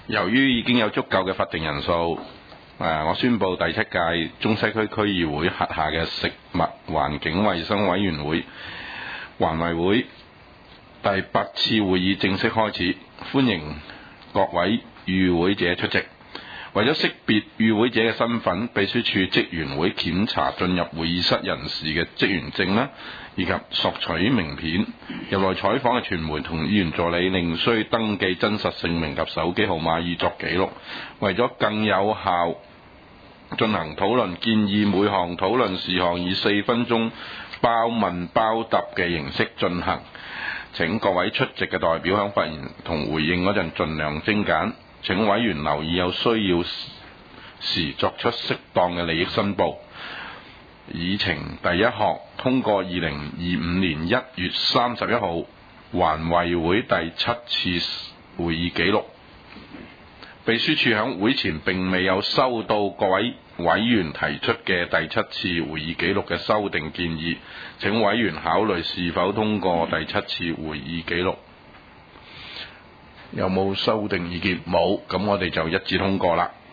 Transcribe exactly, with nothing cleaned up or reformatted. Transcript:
由於已經有足夠嘅法定人數，誒，我宣布第七屆中西區區議會轄下嘅食物環境衛生委員會環委會第八次會議正式開始，歡迎各位與會者出席。為咗識別與會者嘅身份，秘書處職員會檢查進入會議室人士嘅職員證啦，以及索取名片。入內採訪嘅傳媒同議員助理另需登記真實姓名及手機號碼以作記錄。為咗更有效進行討論，建議每項討論事項以四分鐘包問包答嘅形式進行。請各位出席嘅代表響發言同回應嗰陣盡量精簡。請委員留意，有需要時作出適當嘅利益申報。議程第一項，通過二零二五年一月三十一號環委會第七次會議記錄。秘書處響會前並未有收到各位委員提出嘅第七次會議記錄嘅修訂建議，請委員考慮是否通過第七次會議記錄。有冇修訂意見？冇，咁我哋就一致通過啦。